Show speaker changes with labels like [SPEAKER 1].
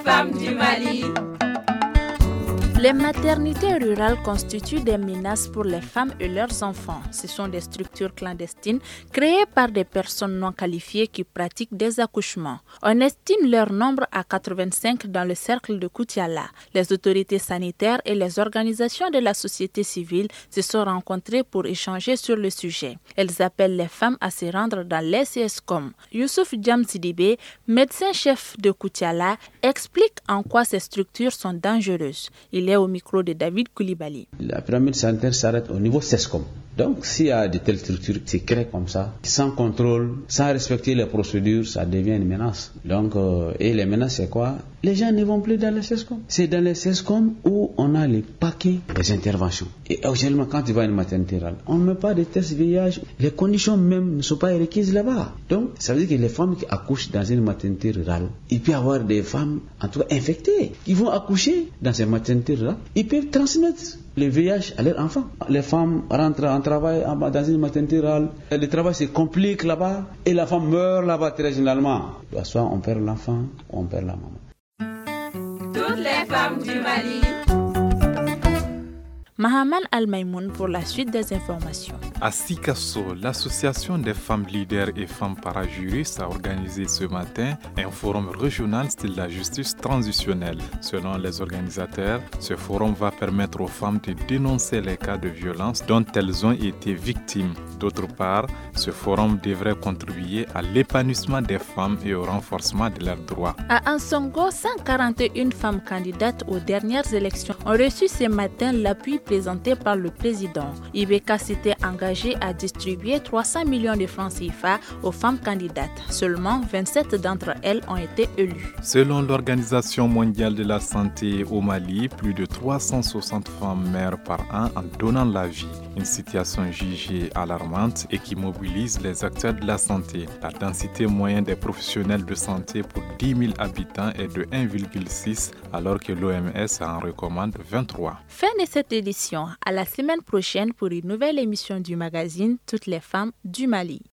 [SPEAKER 1] femmes du Mali.
[SPEAKER 2] Les maternités rurales constituent des menaces pour les femmes et leurs enfants. Ce sont des structures clandestines créées par des personnes non qualifiées qui pratiquent des accouchements. On estime leur nombre à 85 dans le cercle de Koutiala. Les autorités sanitaires et les organisations de la société civile se sont rencontrées pour échanger sur le sujet. Elles appellent les femmes à se rendre dans les CSCOM. Youssouf Djamsidibé, médecin-chef de Koutiala, explique en quoi ces structures sont dangereuses. Il est au micro de David Koulibaly.
[SPEAKER 3] La pyramide sanitaire s'arrête au niveau CESCOM. Donc, s'il y a de telles structures qui se créent comme ça, sans contrôle, sans respecter les procédures, ça devient une menace. Donc, et les menaces, c'est quoi? Les gens ne vont plus dans les CESCOM. C'est dans les CESCOM où on a les paquets des interventions. Et actuellement, quand tu vas à une maternité rurale, on ne met pas de tests VIH. Les conditions même ne sont pas requises là-bas. Donc, ça veut dire que les femmes qui accouchent dans une maternité rurale, il peut y avoir des femmes, en tout cas infectées, qui vont accoucher dans ces maternités rurales. Ils peuvent transmettre le VIH à leurs enfants. Les femmes rentrent en travail dans une maternité rurale. Le travail se complique là-bas et la femme meurt là-bas très généralement. Soit on perd l'enfant, ou on perd la maman.
[SPEAKER 1] Toutes les femmes du Mali.
[SPEAKER 2] Mahaman Al-Maïmoun pour la suite des informations.
[SPEAKER 4] À Sikasso, l'association des femmes leaders et femmes parajuristes a organisé ce matin un forum régional sur la justice transitionnelle. Selon les organisateurs, ce forum va permettre aux femmes de dénoncer les cas de violence dont elles ont été victimes. D'autre part, ce forum devrait contribuer à l'épanouissement des femmes et au renforcement de leurs droits.
[SPEAKER 2] À Ansongo, 141 femmes candidates aux dernières élections ont reçu ce matin l'appui présenté par le président. Ibeka s'était engagé à distribuer 300 millions de francs CFA aux femmes candidates. Seulement 27 d'entre elles ont été élues.
[SPEAKER 4] Selon l'Organisation mondiale de la santé au Mali, plus de 360 femmes meurent par an en donnant la vie. Une situation jugée alarmante et qui mobilise les acteurs de la santé. La densité moyenne des professionnels de santé pour 10 000 habitants est de 1,6 alors que l'OMS en recommande 23.
[SPEAKER 2] Fin de cette édition. À la semaine prochaine pour une nouvelle émission du magazine Toutes les femmes du Mali.